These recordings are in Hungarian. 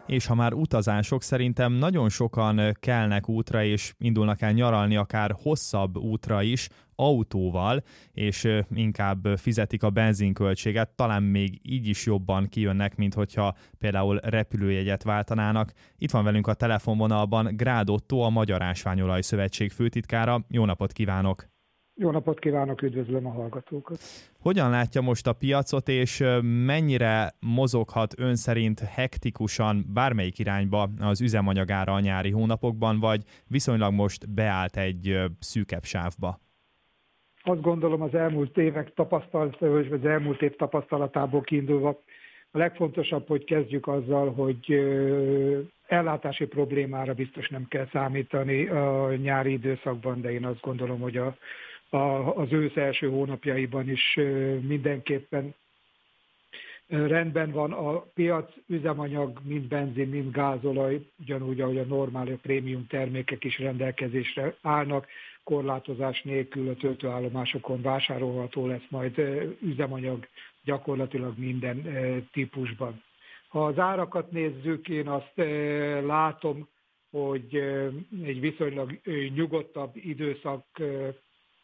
És ha már utazások, szerintem nagyon sokan kelnek útra, és indulnak el nyaralni akár hosszabb útra is, autóval, és inkább fizetik a benzinköltséget, talán még így is jobban kijönnek, mint hogyha például repülőjegyet váltanának. Itt van velünk a telefonvonalban Grád Ottó, a Magyar Ásványolaj Szövetség főtitkára. Jó napot kívánok! Jó napot kívánok, üdvözlöm a hallgatókat! Hogyan látja most a piacot, és mennyire mozoghat ön szerint hektikusan bármelyik irányba az üzemanyagára a nyári hónapokban, vagy viszonylag most beállt egy szűkebb sávba? Azt gondolom, az elmúlt évek tapasztalata, vagy az elmúlt év tapasztalatából kiindulva a legfontosabb, hogy kezdjük azzal, hogy ellátási problémára biztos nem kell számítani a nyári időszakban, de én azt gondolom, hogy az ősz első hónapjaiban is mindenképpen rendben van a piac, üzemanyag, mind benzin, mind gázolaj, ugyanúgy, ahogy a normál, a prémium termékek is rendelkezésre állnak, korlátozás nélkül a töltőállomásokon vásárolható lesz majd üzemanyag gyakorlatilag minden típusban. Ha az árakat nézzük, én azt látom, hogy egy viszonylag nyugodtabb időszakban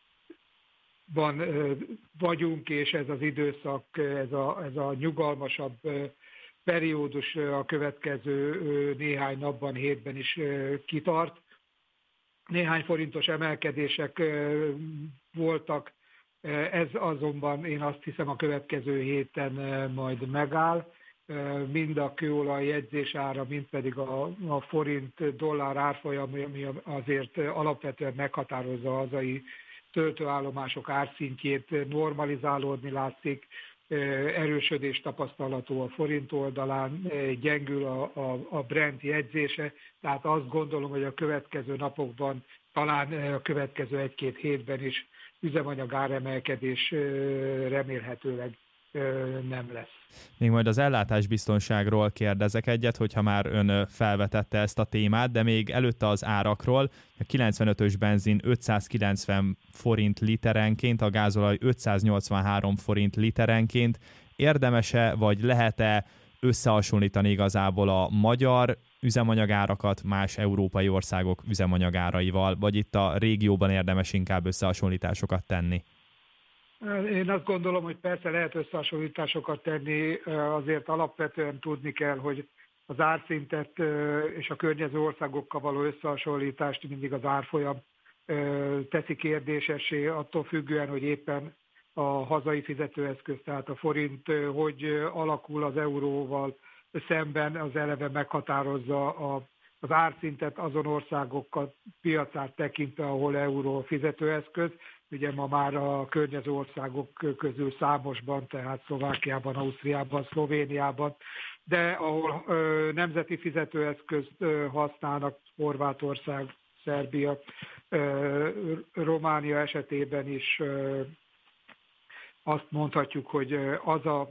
vagyunk, és ez az időszak, ez a nyugalmasabb periódus a következő néhány napban, hétben is kitart. Néhány forintos emelkedések voltak, ez azonban én azt hiszem a következő héten majd megáll. Mind a kőolaj jegyzésára, mind pedig a forint-dollár árfolyam, ami azért alapvetően meghatározza a hazai töltőállomások árszintjét, normalizálódni látszik, erősödés tapasztalható a forint oldalán, gyengül a Brent jegyzése, tehát azt gondolom, hogy a következő napokban, talán a következő egy-két hétben is üzemanyag áremelkedés remélhetőleg nem lesz. Még majd az ellátásbiztonságról kérdezek egyet, hogyha már ön felvetette ezt a témát, de még előtte az árakról. A 95-ös benzin 590 forint literenként, a gázolaj 583 forint literenként. Érdemese vagy lehet-e összehasonlítani igazából a magyar üzemanyagárakat más európai országok üzemanyagáraival, vagy itt a régióban érdemes inkább összehasonlításokat tenni? Én azt gondolom, hogy persze lehet összehasonlításokat tenni, azért alapvetően tudni kell, hogy az árszintet és a környező országokkal való összehasonlítást mindig az árfolyam teszi kérdésessé, attól függően, hogy éppen a hazai fizetőeszköz, tehát a forint, hogy alakul az euróval szemben, az eleve meghatározza az árszintet azon országokkal piacát tekintve, ahol euró a fizetőeszköz. Ugye ma már a környező országok közül számosban, tehát Szlovákiában, Ausztriában, Szlovéniában, de ahol nemzeti fizetőeszközt használnak, Horvátország, Szerbia, Románia esetében is azt mondhatjuk, hogy az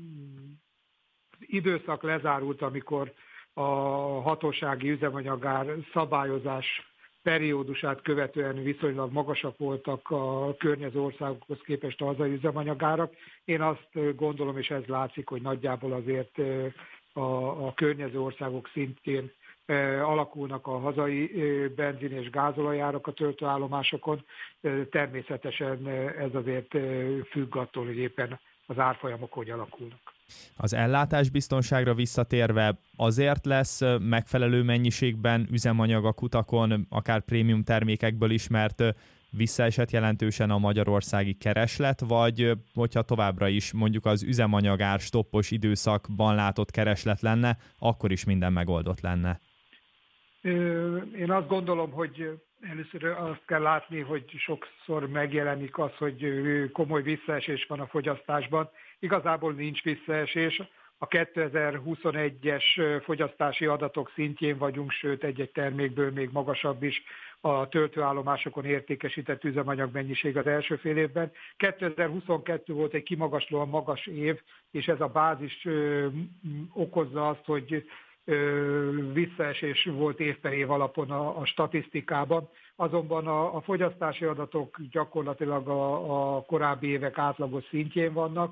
időszak lezárult, amikor a hatósági üzemanyagár szabályozás periódusát követően viszonylag magasak voltak a környező országokhoz képest a hazai üzemanyagárak. Én azt gondolom, és ez látszik, hogy nagyjából azért a környező országok szintjén alakulnak a hazai benzin és gázolajárak a töltőállomásokon. Természetesen ez azért függ attól, hogy éppen az árfolyamok hogy alakulnak. Az ellátásbiztonságra visszatérve azért lesz megfelelő mennyiségben üzemanyag a kutakon, akár prémium termékekből is, mert visszaesett jelentősen a magyarországi kereslet, vagy hogyha továbbra is mondjuk az üzemanyagár stoppos időszakban látott kereslet lenne, akkor is minden megoldott lenne? Én azt gondolom, hogy először azt kell látni, hogy sokszor megjelenik az, hogy komoly visszaesés van a fogyasztásban. Igazából nincs visszaesés. A 2021-es fogyasztási adatok szintjén vagyunk, sőt egy-egy termékből még magasabb is a töltőállomásokon értékesített üzemanyag mennyiség az első fél évben. 2022 volt egy kimagaslóan magas év, és ez a bázis okozza azt, hogy visszaesés volt év per év alapon a statisztikában, azonban a fogyasztási adatok gyakorlatilag a korábbi évek átlagos szintjén vannak,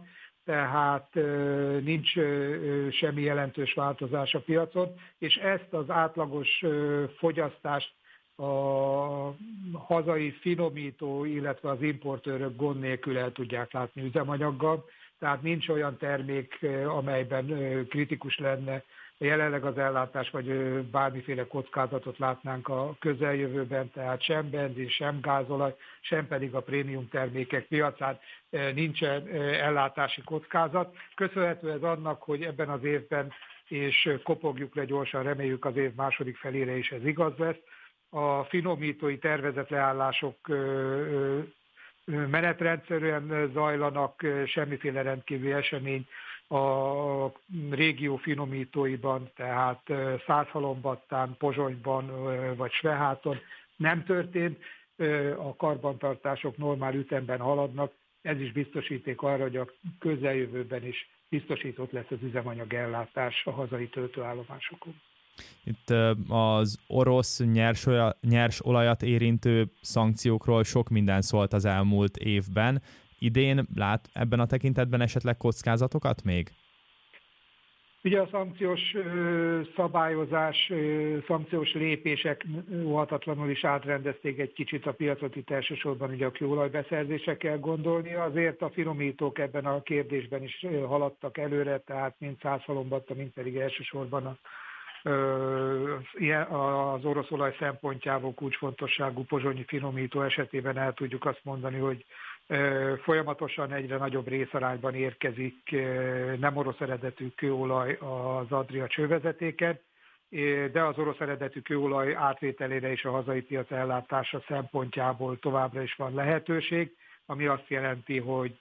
tehát nincs semmi jelentős változás a piacon, és ezt az átlagos fogyasztást a hazai finomító, illetve az importőrök gond nélkül el tudják látni üzemanyaggal, tehát nincs olyan termék, amelyben kritikus lenne jelenleg az ellátás, vagy bármiféle kockázatot látnánk a közeljövőben, tehát sem benzin, sem gázolaj, sem pedig a prémium termékek piacán nincsen ellátási kockázat. Köszönhető ez annak, hogy ebben az évben, és kopogjuk le gyorsan, reméljük az év második felére is ez igaz lesz, a finomítói tervezett leállások menetrendszerűen zajlanak, semmiféle rendkívüli esemény a régió finomítóiban, tehát Százhalombattán, Pozsonyban vagy Sveháton nem történt, a karbantartások normál ütemben haladnak, ez is biztosíték arra, hogy a közeljövőben is biztosított lesz az üzemanyag ellátás a hazai töltőállomásokon. Itt az orosz nyers olajat érintő szankciókról sok minden szólt az elmúlt évben. Idén lát ebben a tekintetben esetleg kockázatokat még? Ugye a szankciós szabályozás, szankciós lépések óhatatlanul is átrendezték egy kicsit a piacot, itt elsősorban ugye a kőolajbeszerzésre kell gondolni. Azért a finomítók ebben a kérdésben is haladtak előre, tehát mind Százhalombatta, mind pedig elsősorban az orosz olaj szempontjából kulcsfontosságú pozsonyi finomító esetében el tudjuk azt mondani, hogy folyamatosan egyre nagyobb részarányban érkezik nem orosz eredetű kőolaj az Adria csővezetéken, de az orosz eredetű kőolaj átvételére és a hazai piac ellátása szempontjából továbbra is van lehetőség, ami azt jelenti, hogy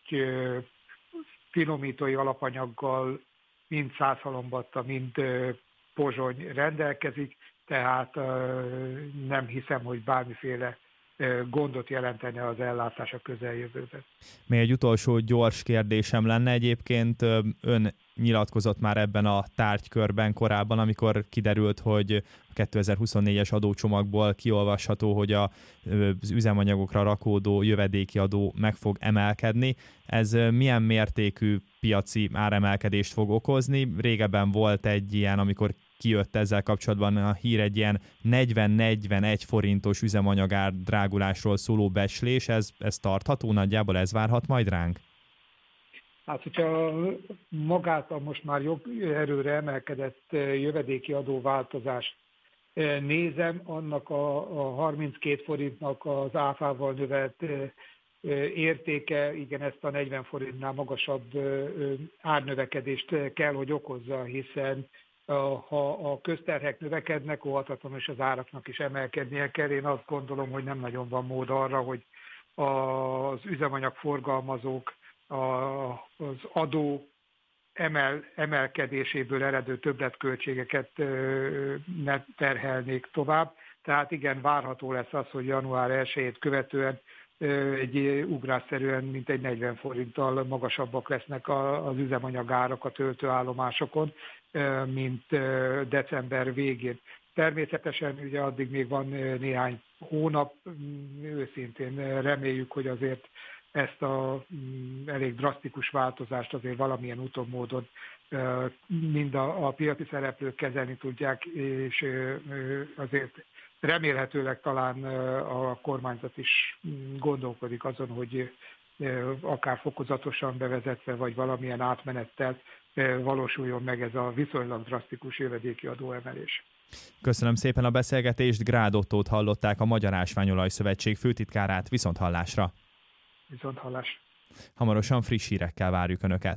finomítói alapanyaggal mind Százhalombatta, mind Pozsony rendelkezik, tehát nem hiszem, hogy bármiféle gondot jelentene az ellátás a közeljövőben. Még egy utolsó gyors kérdésem lenne. Egyébként ön nyilatkozott már ebben a tárgykörben korábban, amikor kiderült, hogy a 2024-es adócsomagból kiolvasható, hogy az üzemanyagokra rakódó jövedéki adó meg fog emelkedni. Ez milyen mértékű piaci áremelkedést fog okozni? Régebben volt egy ilyen, amikor kijött ezzel kapcsolatban a hír, egy ilyen 40-41 forintos üzemanyagár drágulásról szóló becslés, ez tartható? Nagyjából ez várhat majd ránk? Hát, hogyha magát a most már erőre emelkedett jövedéki adóváltozást nézem, annak a 32 forintnak az áfával növelt értéke, igen, ezt a 40 forintnál magasabb árnövekedést kell, hogy okozza, hiszen ha a közterhek növekednek, óhatatlanul és az áraknak is emelkednie kell. Én azt gondolom, hogy nem nagyon van mód arra, hogy az üzemanyagforgalmazók az adó emelkedéséből eredő többletköltségeket ne terhelnék tovább. Tehát igen, várható lesz az, hogy január 1-ét követően egy ugrásszerűen mintegy 40 forinttal magasabbak lesznek az üzemanyagárak a töltőállomásokon, mint december végén. Természetesen ugye addig még van néhány hónap, őszintén reméljük, hogy azért ezt a elég drasztikus változást azért valamilyen úton, módon mind a piaci szereplők kezelni tudják, és azért remélhetőleg talán a kormányzat is gondolkodik azon, hogy akár fokozatosan bevezetve, vagy valamilyen átmenettel valósuljon meg ez a viszonylag drasztikus jövedéki adóemelés. Köszönöm szépen a beszélgetést, Grád Ottót hallották, a Magyar Ásványolaj Szövetség főtitkárát. Viszonthallásra! Viszonthallás! Hamarosan friss hírekkel várjuk Önöket.